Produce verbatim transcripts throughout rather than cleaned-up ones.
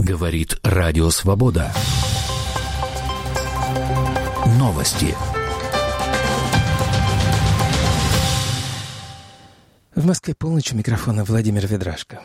Говорит Радио Свобода. Новости. В Москве полночь, у микрофона Владимир Ведрашко.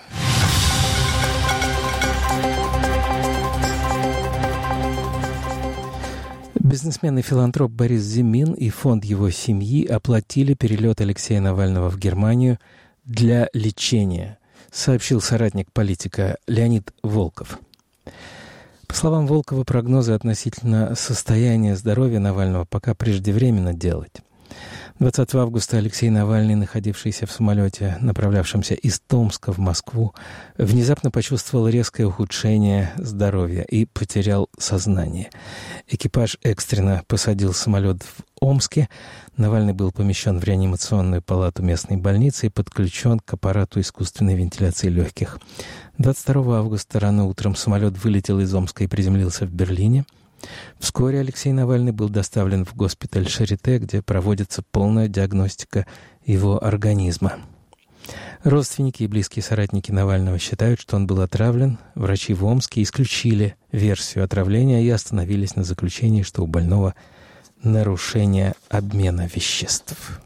Бизнесмен и филантроп Борис Зимин и фонд его семьи оплатили перелет Алексея Навального в Германию для лечения, сообщил соратник политика Леонид Волков. По словам Волкова, прогнозы относительно состояния здоровья Навального пока преждевременно делать. двадцатого августа Алексей Навальный, находившийся в самолете, направлявшемся из Томска в Москву, внезапно почувствовал резкое ухудшение здоровья и потерял сознание. Экипаж экстренно посадил самолет в Омске. Навальный был помещен в реанимационную палату местной больницы и подключен к аппарату искусственной вентиляции легких. двадцать второго августа рано утром самолет вылетел из Омска и приземлился в Берлине. Вскоре Алексей Навальный был доставлен в госпиталь Шарите, где проводится полная диагностика его организма. Родственники и близкие соратники Навального считают, что он был отравлен. Врачи в Омске исключили версию отравления и остановились на заключении, что у больного нарушение обмена веществ.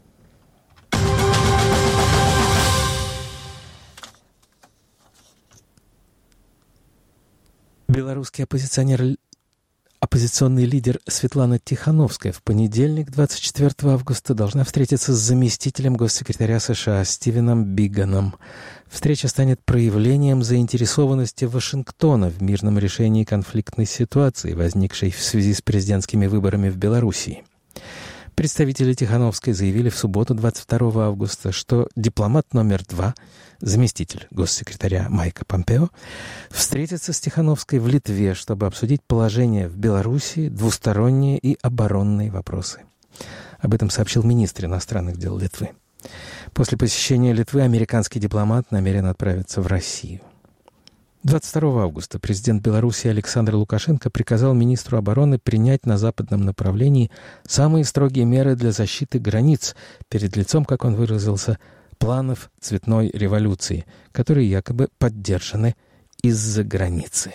Белорусский оппозиционер Оппозиционный лидер Светлана Тихановская в понедельник, двадцать четвёртого августа, должна встретиться с заместителем госсекретаря США Стивеном Биганом. Встреча станет проявлением заинтересованности Вашингтона в мирном решении конфликтной ситуации, возникшей в связи с президентскими выборами в Белоруссии. Представители Тихановской заявили в субботу, двадцать второго августа, что дипломат номер два, заместитель госсекретаря Майка Помпео, встретится с Тихановской в Литве, чтобы обсудить положение в Белоруссии, двусторонние и оборонные вопросы. Об этом сообщил министр иностранных дел Литвы. После посещения Литвы американский дипломат намерен отправиться в Россию. двадцать второго августа президент Беларуси Александр Лукашенко приказал министру обороны принять на западном направлении самые строгие меры для защиты границ перед лицом, как он выразился, планов цветной революции, которые якобы поддержаны из-за границы.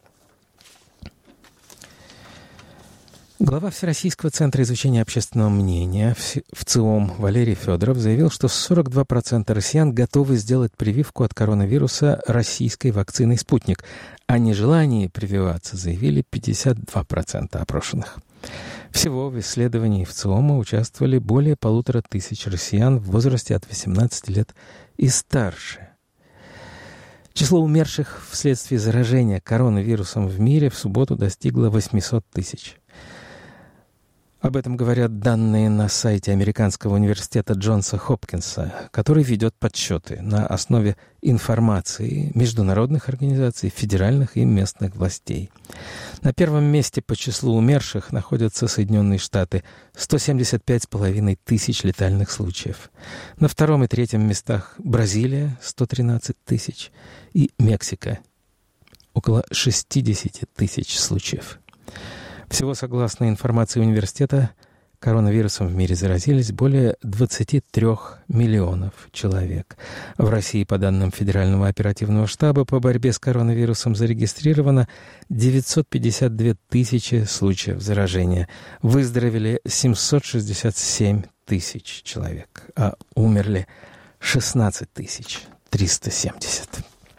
Глава Всероссийского центра изучения общественного мнения ВЦИОМ Валерий Федоров заявил, что сорок два процента россиян готовы сделать прививку от коронавируса российской вакциной «Спутник», а нежелание прививаться заявили пятьдесят два процента опрошенных. Всего в исследовании ВЦИОМа участвовали более полутора тысяч россиян в возрасте от восемнадцати лет и старше. Число умерших вследствие заражения коронавирусом в мире в субботу достигло восемьсот тысяч. Об этом говорят данные на сайте Американского университета Джонса Хопкинса, который ведет подсчеты на основе информации международных организаций, федеральных и местных властей. На первом месте по числу умерших находятся Соединенные Штаты — сто семьдесят пять с половиной тысяч летальных случаев. На втором и третьем местах Бразилия — сто тринадцать тысяч и Мексика — около шестьдесят тысяч случаев. Всего, согласно информации университета, коронавирусом в мире заразились более двадцати трёх миллионов человек. В России, по данным Федерального оперативного штаба по борьбе с коронавирусом, зарегистрировано девятьсот пятьдесят две тысячи случаев заражения. Выздоровели семьсот шестьдесят семь тысяч человек, а умерли шестнадцать тысяч триста семьдесят.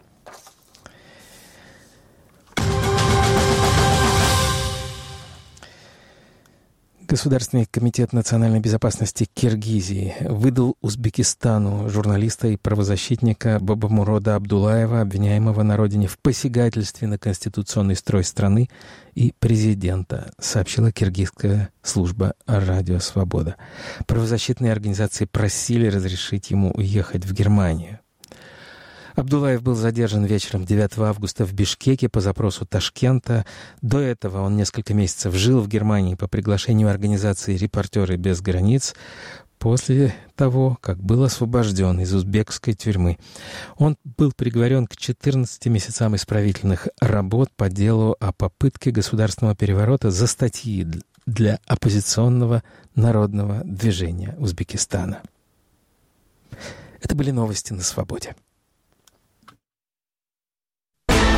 Государственный комитет национальной безопасности Киргизии выдал Узбекистану журналиста и правозащитника Бабамурода Абдулаева, обвиняемого на родине в посягательстве на конституционный строй страны и президента, сообщила киргизская служба «Радио Свобода». Правозащитные организации просили разрешить ему уехать в Германию. Абдулаев был задержан вечером девятого августа в Бишкеке по запросу Ташкента. До этого он несколько месяцев жил в Германии по приглашению организации «Репортеры без границ», после того, как был освобожден из узбекской тюрьмы. Он был приговорен к четырнадцати месяцам исправительных работ по делу о попытке государственного переворота за статьи для оппозиционного народного движения Узбекистана. Это были новости на «Свободе».